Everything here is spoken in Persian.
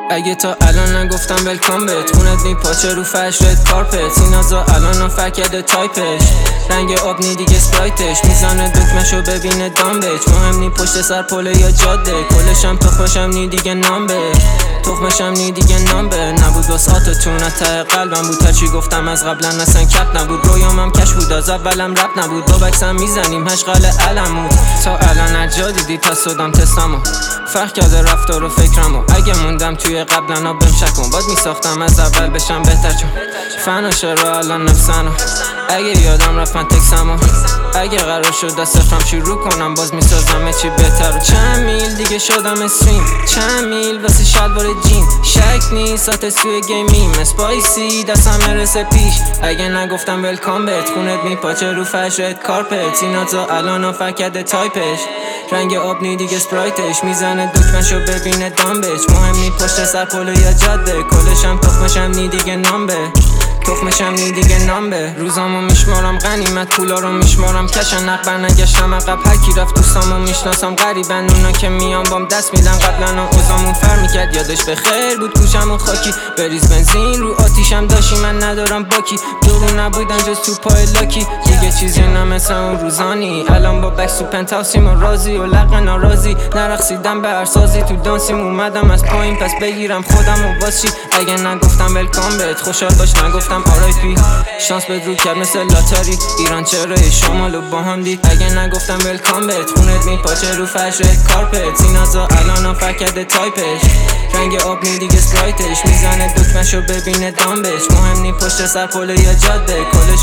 اگه تا الان نگفتم ولکام بهت، خونت میپاچه رو فرش رد کارپت. سینازا الان فکرده تایپش، رنگ آب نی دیگه اسپرایتش، میزنه دکمشو ببینه دامبش. مهم نی پشت سر پله یا جاده، کلشم تخمشم نی دیگه نامبه، تخمشم نی دیگه نامبه. نبود واساتتون ته قلبم بود، هرچی گفتم از قبلا اصلا کپ نبود. رویامم کش بود از اولم رپ نبود، با بکسم میزنیم هشغل علمود. تا الان اجا دیدی پس شدم تستمو، فرق کرده رفتار و فکرمو. اگه موندم توی قبلنا بهم شک کن، باد میساختم از اول بشم بهتر، چون فنا چرا الان نفسنو. اگه یادم رفت من تکسمو، اگه قرار شد از صفرم شروع کنم، باز میسازم چی بهتر. چند میل دیگه شدم استریم، چند میل واسه شلوار جین. شک نیست آتش توی گیمیم، اسپایسی دستم مرسه پیش. اگه نگفتم ولکام بهت، خونت میپاچه رو فرش رد کارپت. سینازا الان فکرده تایپش، رنگ آب نی دیگه اسپرایتش، میزنه دکمشو ببینه دامبش. مهم نی پشت سر پله یا جاده، کلشم تخمشم نی دیگه نامبه، تخمشم نی دیگه نامبه. روزامو میشمارم غنیمت، پولا رو میشمارم کشن، نقبر نگشتم عقب. هرکی رفت دوستامو میشناسم غریبن، اونا که میان بام دست میدن. قبلا اوزامون فر میکرد یادش به خیر بود، کوچمون خاکی. بریز بنزین رو آتیشم داشتی، من ندارم باکی. دورو نبودن جز تو پای لاکی، دیگه چیزی نمثل اون روزانی. الان با بکس و پنتاوسیم و رازی و لق ناراضی، نرقصیدم به هر سازی تو دانسیم. اومدم از پایین پس بگیرم خودم و باز چی. اگه نگفتم ولکام بهت خوشحال باش، نگفتم آرایپی. شانس بد رو کرد مثل لاتاری، ایران چرا شمالو با هم دید. اگه نگفتم ولکام بهت، خونت میپاچه رو فرش رد کارپت. سینازا الان فکرده تایپش، رنگ آب نی دیگه اسپرایتش، میزنه دکمشو ببینه دامبش. مهم نی پشت سر پله یا جاده، کلش